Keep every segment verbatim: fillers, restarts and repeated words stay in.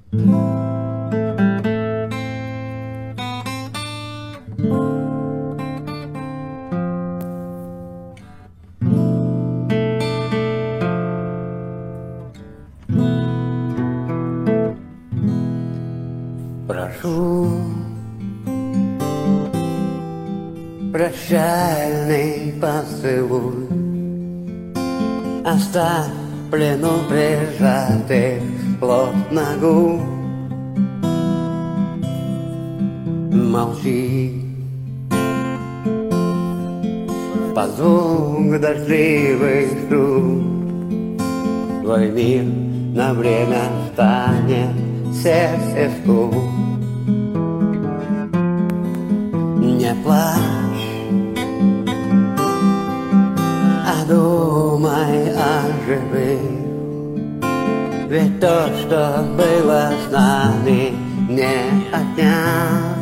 Прошу прощальный поцелуй, оставь в плену прижатых плотно губ. Молчи под звук дождливых труб. Твой мир на время станет сердце скуп. Не плачь, а думай о живых. Ведь то, что было с нами, не отнять.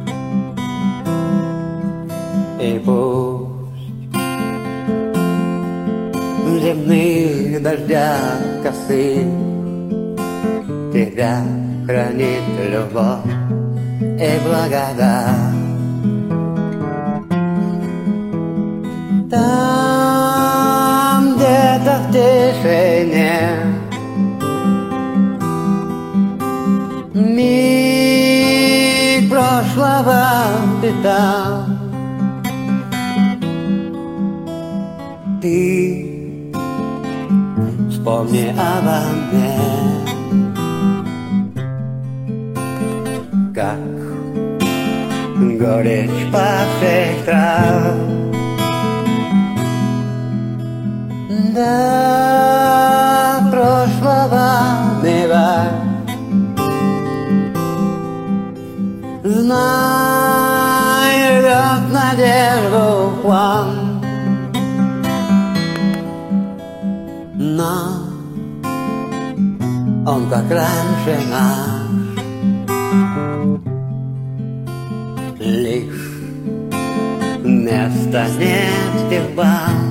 И пусть в земных дождях косы тебя хранит любовь и благодать. Там где-то в тишине миг прошлого питал. Ты вспомни обо мне, как горечь павших трав. До прошлого мира знай, рвет надежду план. Но он, как раньше, наш, лишь места нет в тех бан.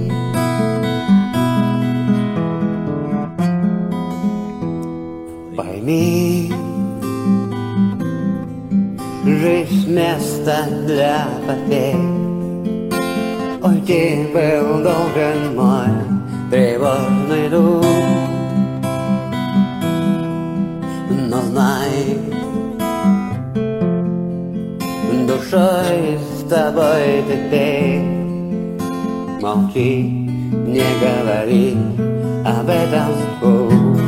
Пойми, жизнь место для потерь. Уйти был должен мой тревожный дух. Но знай, душой с тобой теперь. Молчи, не говори об этом вслух.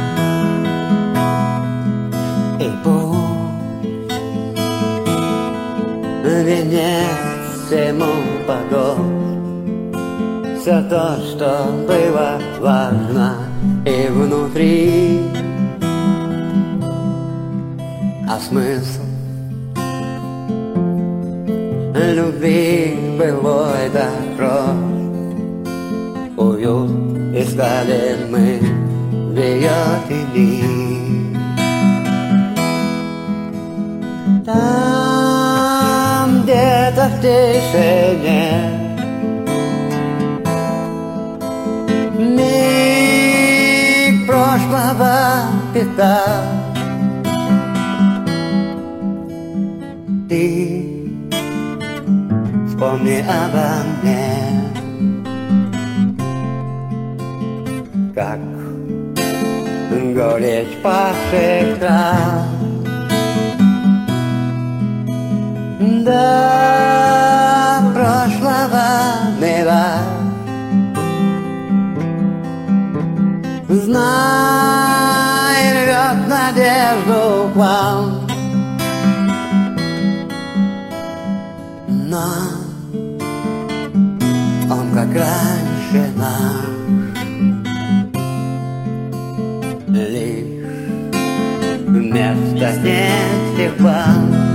И пусть венец всему погод. Все то, что было важно и внутри. А смысл любви былой так прост. Уют искали мы в ее тени. Там где-то в тишине миг прошлого питал. Ты вспомни обо мне, как горечь павших трав. До прошлого мира знай, рвет надежду план. Но он, как раньше, наш, лишь вместо тех план.